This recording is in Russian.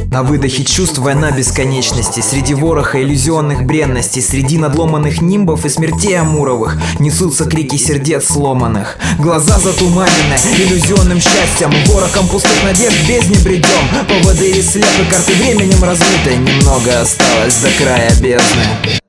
На выдохе чувств война бесконечности. Среди вороха иллюзионных бренностей, среди надломанных нимбов и смертей амуровых несутся крики сердец сломанных. Глаза затуманены иллюзионным счастьем, ворохом пустых надежд бездне бредем. Поводы и слепы, карты временем размыты, немного осталось до края бездны.